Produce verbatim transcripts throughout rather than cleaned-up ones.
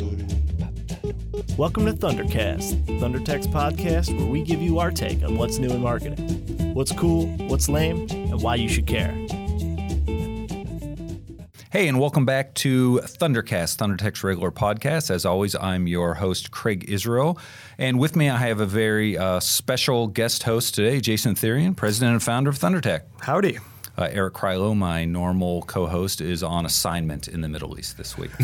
Welcome to Thundercast, ThunderTech's podcast where we give you our take on what's new in marketing, what's cool, what's lame, and why you should care. Hey, and welcome back to Thundercast, ThunderTech's regular podcast. As always, I'm your host, Craig Israel. And with me, I have a very uh, special guest host today, Jason Therian, president and founder of ThunderTech. Howdy. Uh, Eric Krylo, my normal co-host, is on assignment in the Middle East this week.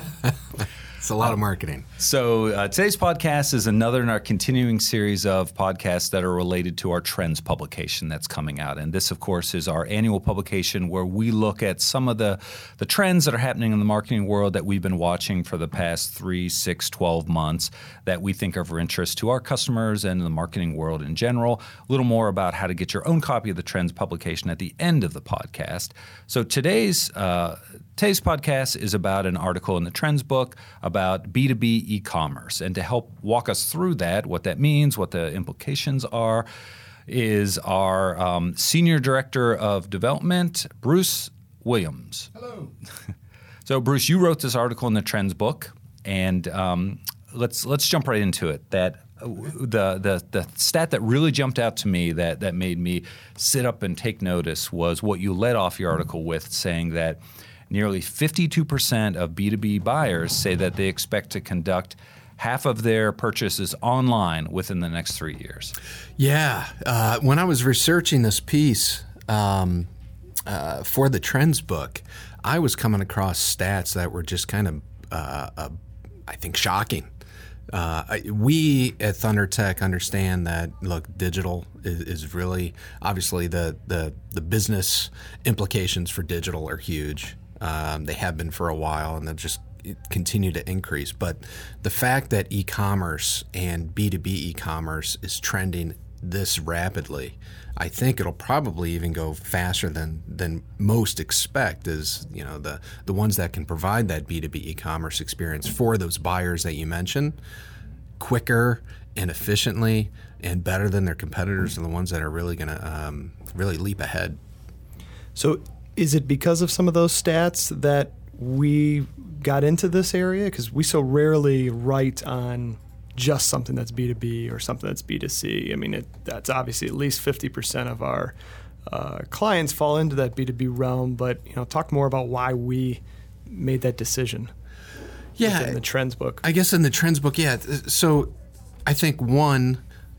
It's a lot of marketing. So uh, today's podcast is another in our continuing series of podcasts that are related to our Trends publication that's coming out. And this, of course, is our annual publication where we look at some of the, the trends that are happening in the marketing world that we've been watching for the past three, six, twelve months that we think are of interest to our customers and the marketing world in general. A little more about how to get your own copy of the Trends publication at the end of the podcast. So today's uh, today's podcast is about an article in the Trends book about B two B e-commerce. And to help walk us through that, what that means, what the implications are, is our um, Senior Director of Development, Bruce Williams. Hello. So, Bruce, you wrote this article in the Trends book, and um, let's let's jump right into it. That uh, the the the stat that really jumped out to me that that made me sit up and take notice was what you led off your article with, saying that nearly fifty-two percent of B two B buyers say that they expect to conduct half of their purchases online within the next three years. Yeah. Uh, when I was researching this piece um, uh, for the Trends book, I was coming across stats that were just kind of, uh, uh, I think, shocking. Uh, we at ThunderTech understand that, look, digital is, is really, obviously the, the, the business implications for digital are huge. Um, they have been for a while, and they'll just continue to increase. But the fact that e-commerce and B two B e-commerce is trending this rapidly, I think it'll probably even go faster than than most expect. Is you know the the ones that can provide that B two B e-commerce experience for those buyers that you mentioned, quicker and efficiently and better than their competitors, are the ones that are really going to um, really leap ahead. So is it because of some of those stats that we got into this area? Because we so rarely write on just something that's B two B or something that's B two C. I mean, it, that's obviously at least fifty percent of our uh, clients fall into that B two B realm. But you know, talk more about why we made that decision. Yeah, in the Trends book. I guess in the Trends book, yeah. So I think one,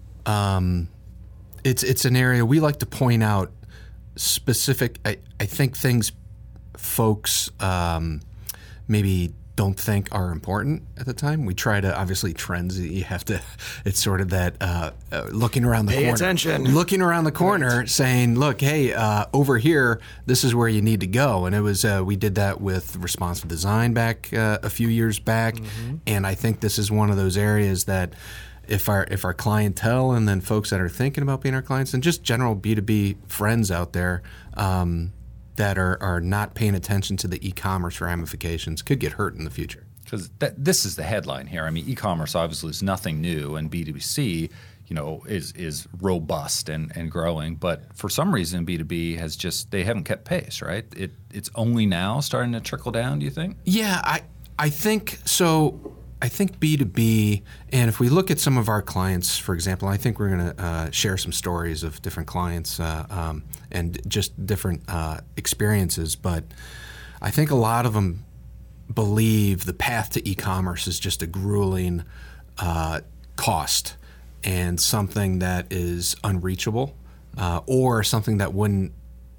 um, it's it's an area we like to point out specific. I, I think things folks um, maybe don't think are important at the time. We try to, obviously, trends, you have to, it's sort of that uh, uh, looking around the Pay corner. attention. Looking around the corner right. saying, look, hey, uh, over here, this is where you need to go. And it was, uh, we did that with responsive design back uh, a few years back. Mm-hmm. And I think this is one of those areas that if our if our clientele and then folks that are thinking about being our clients and just general B two B friends out there um, that are, are not paying attention to the e-commerce ramifications could get hurt in the future. Because this is the headline here. I mean, e-commerce obviously is nothing new, and B two C, you know, is is robust and, and growing. But for some reason, B two B has just they haven't kept pace, right? It it's only now starting to trickle down. Do you think? Yeah, I I think so. I think B two B, and if we look at some of our clients, for example, I think we're going to uh, share some stories of different clients uh, um, and just different uh, experiences. But I think a lot of them believe the path to e-commerce is just a grueling uh, cost and something that is unreachable uh, or something that wouldn't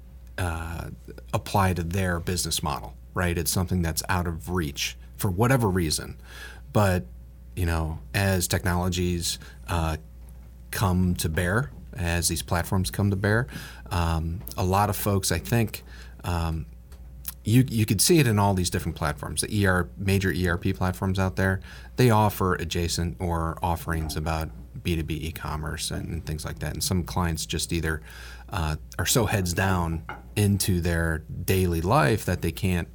uh, apply to their business model, right? It's something that's out of reach for whatever reason. But, you know, as technologies uh, come to bear, as these platforms come to bear, um, a lot of folks, I think, um, you you could see it in all these different platforms. The E R major E R P platforms out there, they offer adjacent or offerings about B two B e-commerce and, and things like that. And some clients just either uh, are so heads down into their daily life that they can't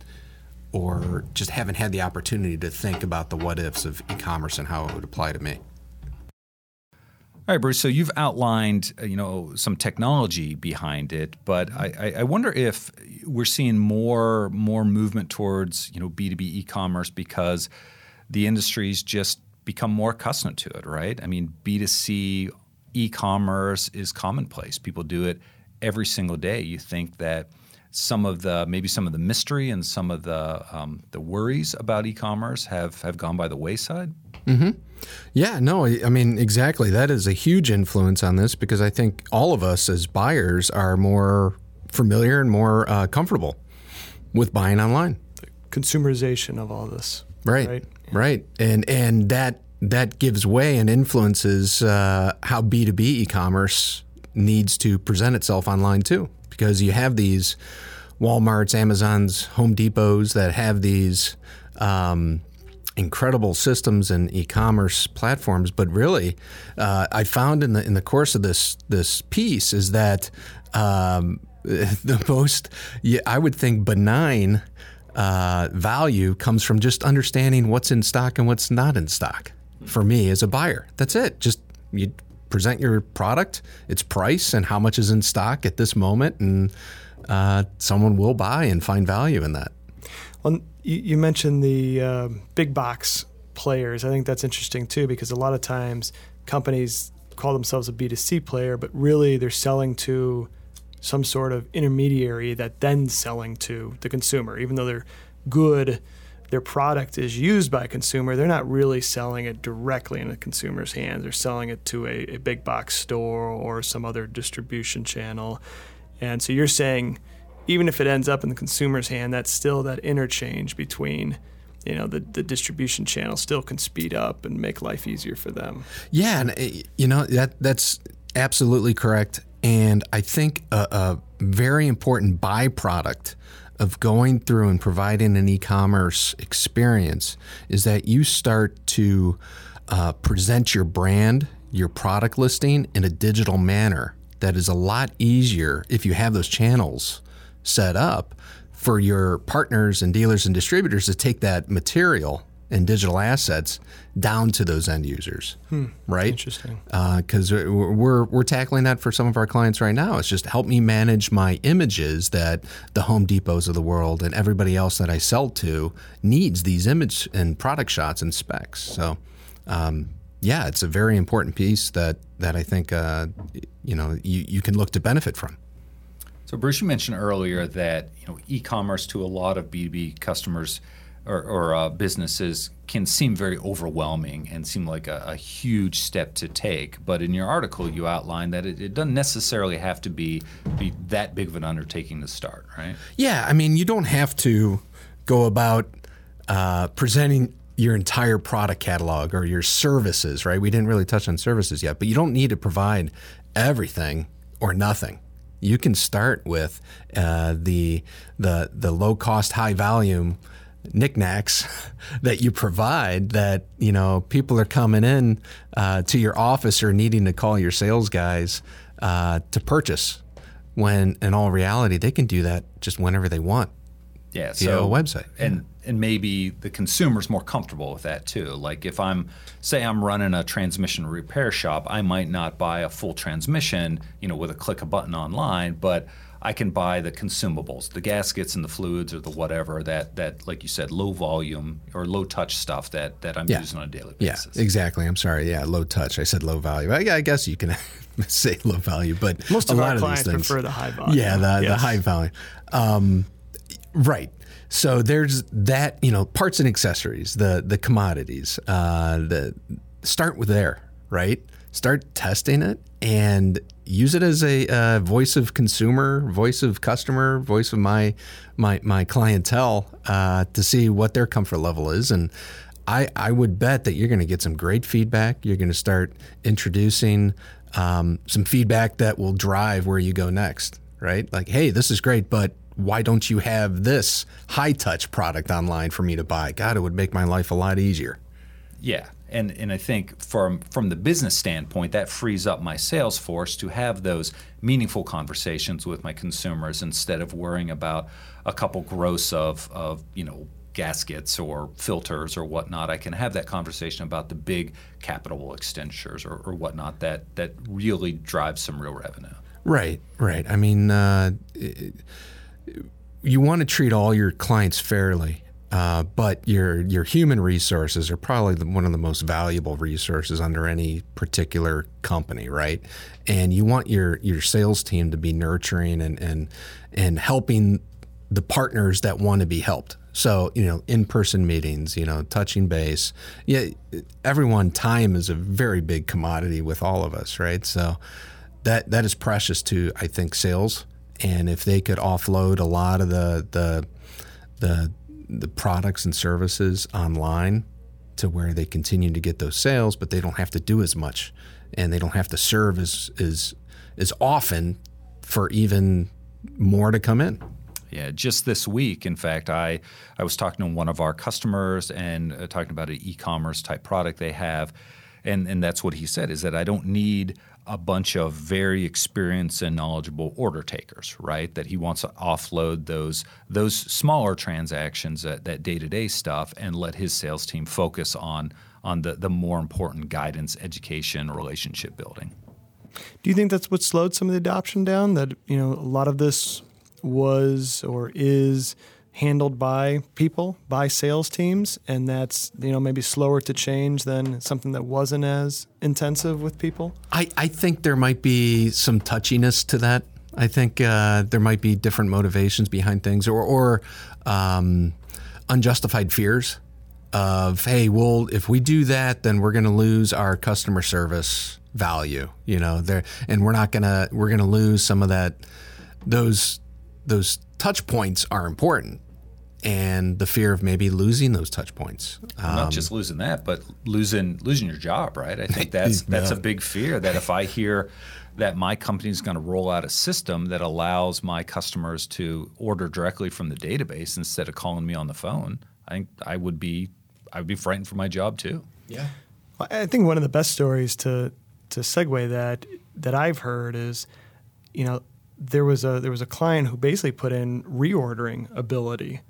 or just haven't had the opportunity to think about the what-ifs of e-commerce and how it would apply to me. All right, Bruce, so you've outlined, you know, some technology behind it, but I, I wonder if we're seeing more more movement towards, you know, B two B e-commerce because the industry's just become more accustomed to it, right? I mean, B two C e-commerce is commonplace. People do it every single day. You think that some of the maybe some of the mystery and some of the um, the worries about e-commerce have, have gone by the wayside? Mm-hmm. Yeah, no, I I mean, exactly. That is a huge influence on this because I think all of us as buyers are more familiar and more uh, comfortable with buying online. Consumerization of all this. Right, right, right. And and that that gives way and influences uh, how B two B e-commerce needs to present itself online too. Because you have these Walmarts, Amazons, Home Depots that have these um, incredible systems and e-commerce platforms, but really, uh, I found in the in the course of this this piece is that um, the most, yeah, I would think, benign uh, value comes from just understanding what's in stock and what's not in stock. For me as a buyer, that's it. Just you present your product, its price, and how much is in stock at this moment, and uh, someone will buy and find value in that. Well, you, you mentioned the uh, big box players. I think that's interesting too, because a lot of times companies call themselves a B two C player, but really they're selling to some sort of intermediary that then selling to the consumer. Even though they're good, their product is used by a consumer, they're not really selling it directly in the consumer's hands. They're selling it to a, a big box store or some other distribution channel. And so you're saying, even if it ends up in the consumer's hand, that's still that interchange between, you know, the, the distribution channel still can speed up and make life easier for them. Yeah, and you know, that that's absolutely correct. And I think a, a very important byproduct of going through and providing an e-commerce experience is that you start to uh, present your brand, your product listing in a digital manner that is a lot easier if you have those channels set up for your partners and dealers and distributors to take that material and digital assets down to those end users, hmm. right? Interesting. Because uh, we're we're tackling that for some of our clients right now. It's just help me manage my images that the Home Depots of the world and everybody else that I sell to needs these image and product shots and specs. So, um, yeah, it's a very important piece that that I think uh, you know you, you can look to benefit from. So, Bruce, you mentioned earlier that you know e-commerce to a lot of B two B customers or, or uh, businesses can seem very overwhelming and seem like a, a huge step to take. But in your article, you outlined that it, it doesn't necessarily have to be be that big of an undertaking to start, right? Yeah, I mean, you don't have to go about uh, presenting your entire product catalog or your services, right? We didn't really touch on services yet, but you don't need to provide everything or nothing. You can start with uh, the the the low cost, high volume knickknacks that you provide that, you know, people are coming in uh, to your office or needing to call your sales guys uh, to purchase, when in all reality they can do that just whenever they want. Yeah, via so a website. And and maybe the consumer's more comfortable with that too. Like if I'm, say I'm running a transmission repair shop, I might not buy a full transmission, you know, with a click a button online, but I can buy the consumables, the gaskets and the fluids or the whatever that, that like you said, low volume or low touch stuff that, that I'm Yeah. using on a daily Yeah, basis. exactly. I'm sorry. Yeah, low touch. I said low value. I, I guess you can say low value, but Most a of lot our of clients these things, prefer the high volume. Yeah, the, the Yes. high value. Um, right. So there's that, you know, parts and accessories, the the commodities. Uh, the start with there, right? Start testing it and use it as a uh, voice of consumer, voice of customer, voice of my my my clientele uh, to see what their comfort level is. And I I would bet that you're going to get some great feedback. You're going to start introducing um, some feedback that will drive where you go next, right? Like, hey, this is great, but why don't you have this high-touch product online for me to buy? God, it would make my life a lot easier. Yeah, and and I think from from the business standpoint, that frees up my sales force to have those meaningful conversations with my consumers instead of worrying about a couple gross of of you know gaskets or filters or whatnot. I can have that conversation about the big capital expenditures or, or whatnot that that really drives some real revenue. Right, right. I mean, uh, it, you want to treat all your clients fairly, Uh, but your your human resources are probably the, one of the most valuable resources under any particular company, right? And you want your your sales team to be nurturing and and and helping the partners that want to be helped. So, you know, in-person meetings, you know, touching base. Yeah, everyone, time is a very big commodity with all of us, right? So that that is precious to, I think, sales. And if they could offload a lot of the the the the products and services online to where they continue to get those sales, but they don't have to do as much and they don't have to serve as as as often for even more to come in. Yeah, just this week, in fact, I, I was talking to one of our customers and uh, talking about an e-commerce type product they have, and, and that's what he said, is that I don't need a bunch of very experienced and knowledgeable order takers, right? That he wants to offload those those smaller transactions, that, that day-to-day stuff, and let his sales team focus on on the, the more important guidance, education, relationship building. Do you think that's what slowed some of the adoption down? That, you know, a lot of this was or is handled by people, by sales teams, and that's, you know, maybe slower to change than something that wasn't as intensive with people? I, I think there might be some touchiness to that. I think uh, there might be different motivations behind things, or, or um, unjustified fears of, hey, well, if we do that, then we're going to lose our customer service value, you know, there, and we're not going to, we're going to lose some of that. Those, those touch points are important. And the fear of maybe losing those touch points. Um, Not just losing that, but losing losing your job, right? I think that's that's a big fear, that if I hear that my company is going to roll out a system that allows my customers to order directly from the database instead of calling me on the phone, I think I would be I would be frightened for my job too. Yeah, I think one of the best stories to to segue that that I've heard is, you know, there was a there was a client who basically put in reordering ability.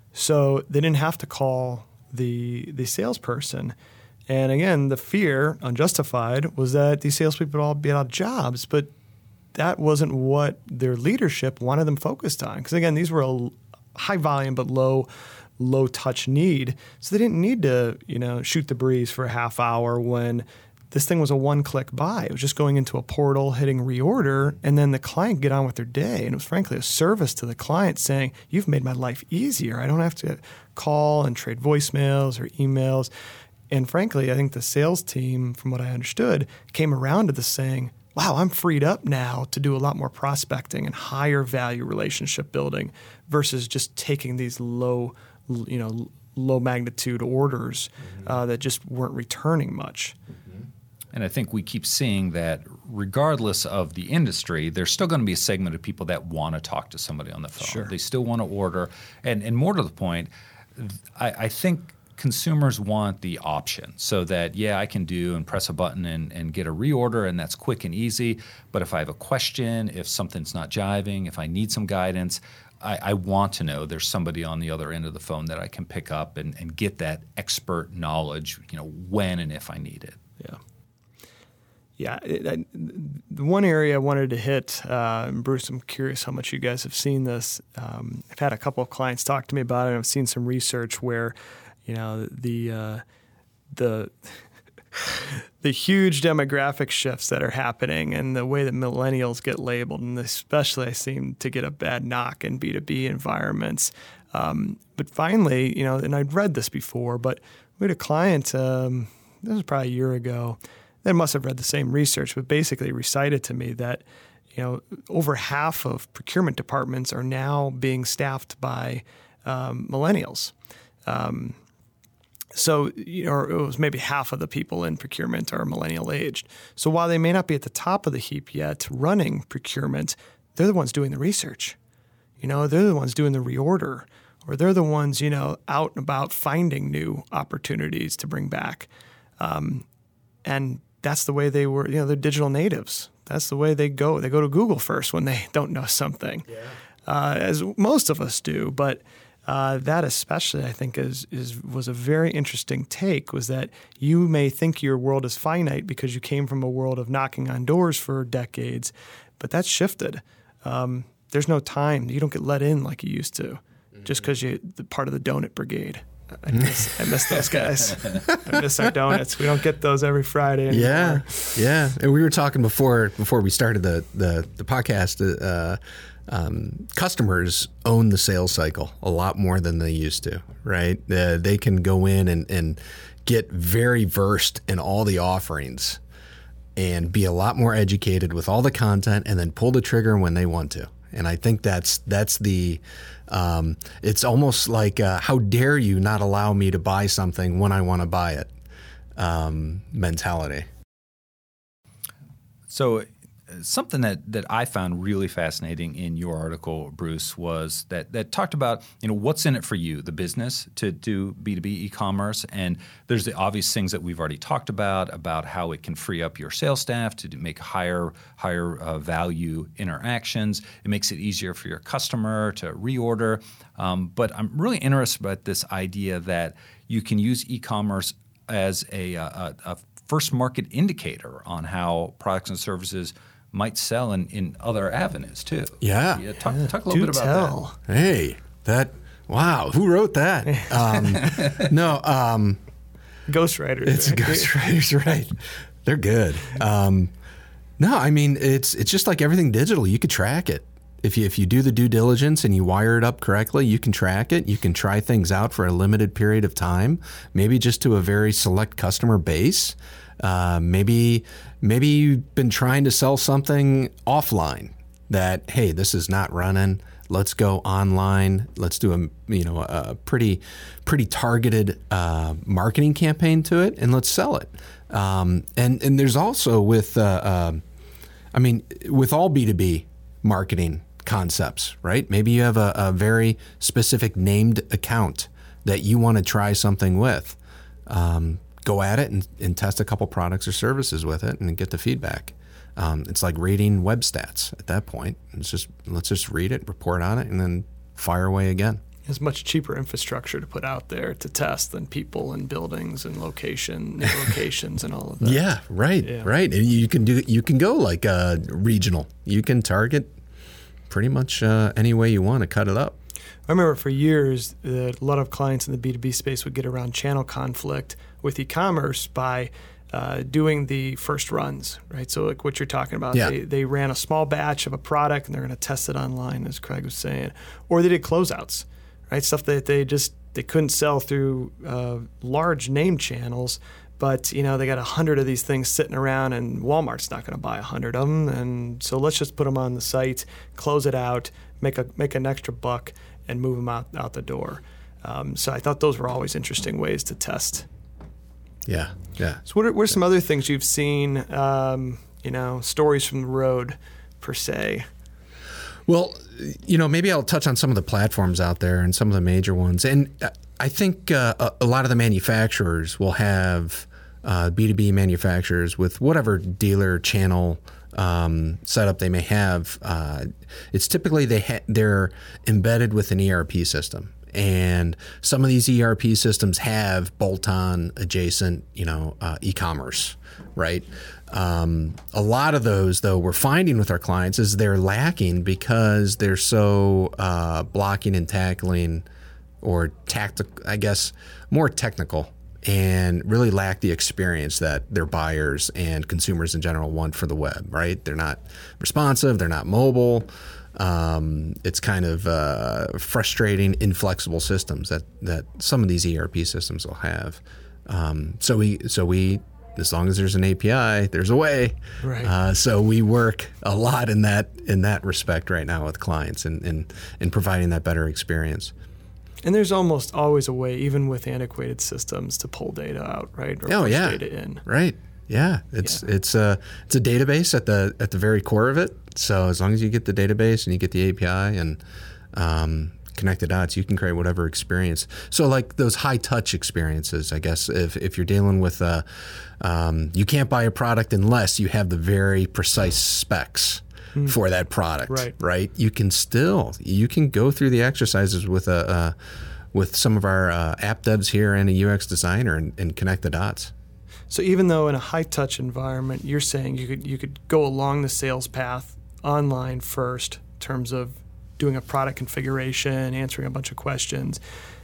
So they didn't have to call the the salesperson. And again, the fear, unjustified, was that these salespeople would all be out of jobs. But that wasn't what their leadership wanted them focused on. Because again, these were a high volume but low low touch need. So they didn't need to, you know, shoot the breeze for a half hour when this thing was a one-click buy. It was just going into a portal, hitting reorder, and then the client get on with their day. And it was frankly a service to the client saying, you've made my life easier. I don't have to call and trade voicemails or emails. And frankly, I think the sales team, from what I understood, came around to this saying, wow, I'm freed up now to do a lot more prospecting and higher value relationship building versus just taking these low, you know, low magnitude orders mm-hmm. uh, that just weren't returning much. And I think we keep seeing that regardless of the industry, there's still going to be a segment of people that want to talk to somebody on the phone. Sure. They still want to order. And, and more to the point, I, I think consumers want the option so that, yeah, I can do and press a button and, and get a reorder, and that's quick and easy. But if I have a question, if something's not jiving, if I need some guidance, I, I want to know there's somebody on the other end of the phone that I can pick up and, and get that expert knowledge, you know, when and if I need it. Yeah. Yeah, it, I, the one area I wanted to hit, uh, and Bruce, I'm curious how much you guys have seen this. Um, I've had a couple of clients talk to me about it, and I've seen some research where, you know, the uh, the the huge demographic shifts that are happening and the way that millennials get labeled, and especially I seem to get a bad knock in B two B environments. Um, but finally, you know, and I'd read this before, but we had a client, um, this was probably a year ago, they must have read the same research, but basically recited to me that, you know, over half of procurement departments are now being staffed by um, millennials. Um, so, you know, it was maybe half of the people in procurement are millennial aged. So while they may not be at the top of the heap yet running procurement, they're the ones doing the research. You know, they're the ones doing the reorder, or they're the ones, you know, out and about finding new opportunities to bring back. Um, and that's the way they were, you know, they're digital natives. That's the way they go. They go to Google first when they don't know something, yeah. uh, as most of us do. But uh, that especially, I think, is is was a very interesting take, was that you may think your world is finite because you came from a world of knocking on doors for decades, but that's shifted. Um, there's no time. You don't get let in like you used to. just because you're the part of the donut brigade. I miss, I miss those guys. I miss our donuts. We don't get those every Friday anymore. Yeah, yeah. And we were talking before before we started the the, the podcast. Uh, um, customers own the sales cycle a lot more than they used to, right? Uh, they can go in and, and get very versed in all the offerings and be a lot more educated with all the content, and then pull the trigger when they want to. And I think that's that's the um, it's almost like uh, how dare you not allow me to buy something when I want to buy it um, mentality. So something that, that I found really fascinating in your article, Bruce, was that that talked about, you know, what's in it for you, the business, to do B two B e-commerce. And there's the obvious things that we've already talked about, about how it can free up your sales staff to make higher, higher uh, value interactions. It makes it easier for your customer to reorder. Um, but I'm really interested about this idea that you can use e-commerce as a, a, a first market indicator on how products and services might sell in, in other avenues too. Yeah. yeah talk, yeah, talk a little bit about tell. that. Hey, that, wow, who wrote that? Um, no, um, Ghostwriters. it's right? ghostwriters, right? They're good. Um, no, I mean, it's it's just like everything digital. You could track it. If you, if you do the due diligence and you wire it up correctly, you can track it. You can try things out for a limited period of time, maybe just to a very select customer base. Uh, maybe maybe you've been trying to sell something offline that, hey, this is not running. Let's go online. Let's do a you know a pretty pretty targeted uh, marketing campaign to it, and let's sell it. Um, and and there's also with uh, uh, I mean with all B two B marketing concepts, right? Maybe you have a, a very specific named account that you want to try something with. Um, go at it and, and test a couple products or services with it and get the feedback. Um, it's like reading web stats at that point. It's just let's just read it, report on it, and then fire away again. It's much cheaper infrastructure to put out there to test than people and buildings and location locations and all of that. Yeah, right, Yeah. right. And you can do you can go like uh, regional. You can target pretty much uh, any way you want to cut it up. I remember for years that a lot of clients in the B two B space would get around channel conflict with e-commerce by uh, doing the first runs, right? So like what you're talking about, Yeah. they, they ran a small batch of a product and they're going to test it online, as Craig was saying, or they did closeouts, right? Stuff that they just they couldn't sell through uh, large name channels, but you know they got a hundred of these things sitting around, and Walmart's not going to buy a hundred of them, and so let's just put them on the site, close it out, make a make an extra buck, and move them out out the door. Um, so I thought those were always interesting ways to test. Yeah, yeah. So what are, what are some other things you've seen, um, you know, stories from the road, per se? Well, you know, maybe I'll touch on some of the platforms out there and some of the major ones. And I think uh, a, a lot of the manufacturers will have uh, B two B manufacturers with whatever dealer channel um, setup they may have. Uh, it's typically they ha- they're embedded with an E R P system. And some of these E R P systems have bolt-on adjacent, you know, uh, e-commerce, right? Um, a lot of those, though, we're finding with our clients is they're lacking because they're so uh, blocking and tackling, or tactical, I guess, more technical, and really lack the experience that their buyers and consumers in general want for the web, right? They're not responsive, they're not mobile. Um, it's kind of uh, frustrating, inflexible systems that, that some of these E R P systems will have. Um, so we, so we, as long as there's an A P I, there's a way. Right. Uh, so we work a lot in that in that respect right now with clients and in, in, in providing that better experience. And there's almost always a way, even with antiquated systems, to pull data out, right? Or Oh push yeah, data in. right. Yeah, it's Yeah. it's a it's a database at the at the very core of it. So as long as you get the database and you get the A P I and um, connect the dots, you can create whatever experience. So like those high touch experiences, I guess if if you're dealing with uh, um, you can't buy a product unless you have the very precise specs mm. for that product, right. right? You can still you can go through the exercises with a uh, with some of our uh, app devs here and a U X designer and, and connect the dots. So even though in a high-touch environment, you're saying you could you could go along the sales path online first in terms of doing a product configuration, answering a bunch of questions,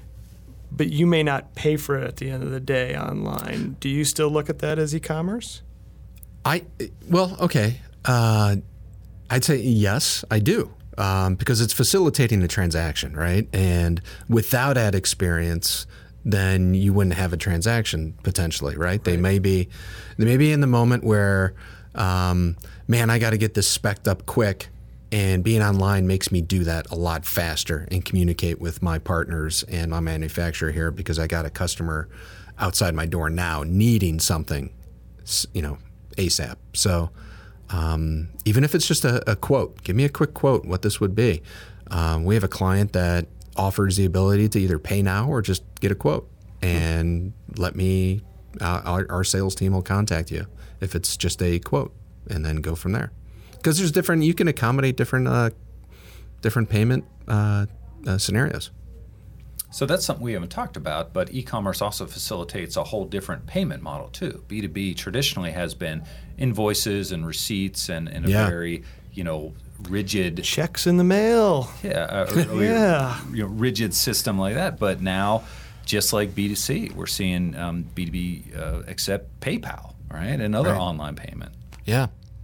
but you may not pay for it at the end of the day online. Do you still look at that as e-commerce? I well, okay. Uh, I'd say yes, I do, um, because it's facilitating the transaction, right? And without that experience, then you wouldn't have a transaction potentially, right? right. They may be, they may be in the moment where, um, man, I got to get this spec'd up quick, and being online makes me do that a lot faster and communicate with my partners and my manufacturer here because I got a customer outside my door now needing something, you know, ASAP. So um, even if it's just a, a quote, give me a quick quote what this would be. Um, we have a client that offers the ability to either pay now or just get a quote and let me, uh, our, our sales team will contact you if it's just a quote and then go from there. Because there's different, you can accommodate different, uh, different payment uh, uh, scenarios. So that's something we haven't talked about, but e-commerce also facilitates a whole different payment model too. B two B traditionally has been invoices and receipts and, and a yeah. very, you know, rigid checks in the mail. Yeah, uh, or, yeah, you know, rigid system like that. But now, just like B two C, we're seeing um, B two B uh, accept PayPal, right, and other right. online payment. Yeah.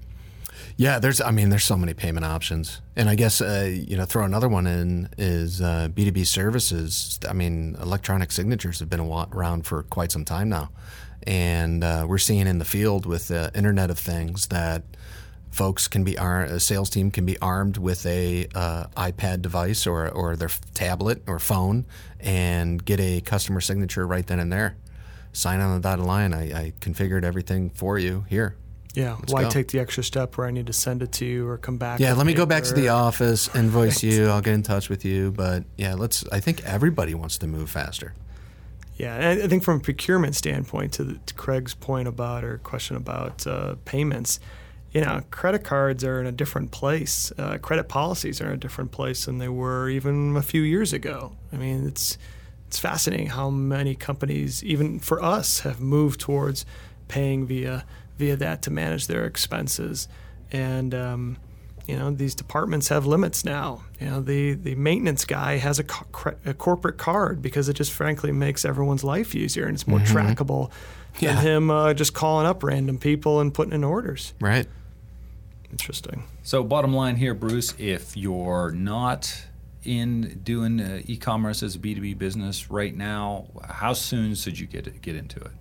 Yeah, there's. I mean, there's so many payment options, and I guess uh, you know, throw another one in is uh, B two B services. I mean, electronic signatures have been around for quite some time now, and uh, we're seeing in the field with the Internet of Things that folks can be ar- a sales team can be armed with a uh, iPad device or or their tablet or phone and get a customer signature right then and there. Sign on the dotted line. I, I configured everything for you here. Yeah, Let's why go. take the extra step where I need to send it to you or come back? Yeah, with let me paper. go back to the office, invoice Right. you, I'll get in touch with you. But yeah, let's. I think everybody wants to move faster. Yeah, and I think from a procurement standpoint, to, the, to Craig's point about or question about uh, payments, you know, credit cards are in a different place. Uh, credit policies are in a different place than they were even a few years ago. I mean, it's it's fascinating how many companies, even for us, have moved towards paying via via that to manage their expenses. And, um, you know, these departments have limits now. You know, the, the maintenance guy has a, co- a corporate card because it just frankly makes everyone's life easier and it's more mm-hmm. trackable yeah. than him uh, just calling up random people and putting in orders. Right. Interesting. So bottom line here, Bruce, if you're not in doing uh, e-commerce as a B two B business right now, how soon should you get get into it?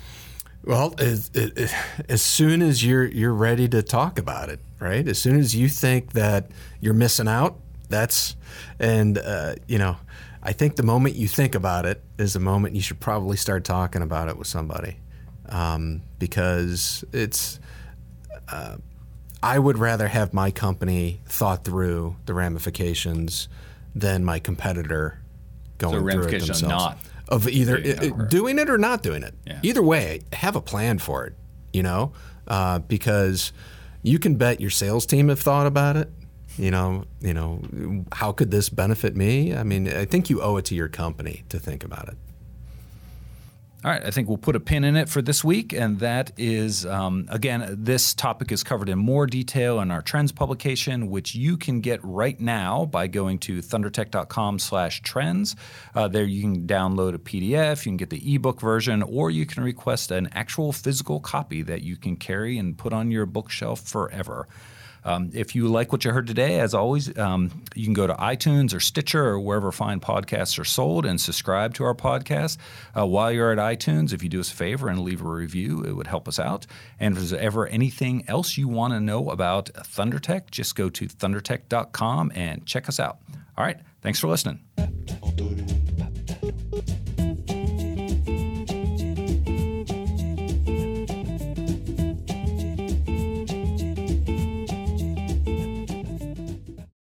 Well, as, as soon as you're you're ready to talk about it, right? As soon as you think that you're missing out, that's and uh, you know, I think the moment you think about it is the moment you should probably start talking about it with somebody, um, because it's. Uh, I would rather have my company thought through the ramifications than my competitor going so through it themselves. Not Of either doing it, doing it or not doing it. Yeah. Either way, have a plan for it, you know, uh, because you can bet your sales team have thought about it. You know, you know, how could this benefit me? I mean, I think you owe it to your company to think about it. All right, I think we'll put a pin in it for this week, and that is, um, again, this topic is covered in more detail in our Trends publication, which you can get right now by going to thundertech.com slash trends. Uh, there you can download a P D F, you can get the ebook version, or you can request an actual physical copy that you can carry and put on your bookshelf forever. Um, if you like what you heard today, as always, um, you can go to iTunes or Stitcher or wherever fine podcasts are sold and subscribe to our podcast. Uh, while you're at iTunes, if you do us a favor and leave a review, it would help us out. And if there's ever anything else you want to know about ThunderTech, just go to thundertech dot com and check us out. All right, thanks for listening.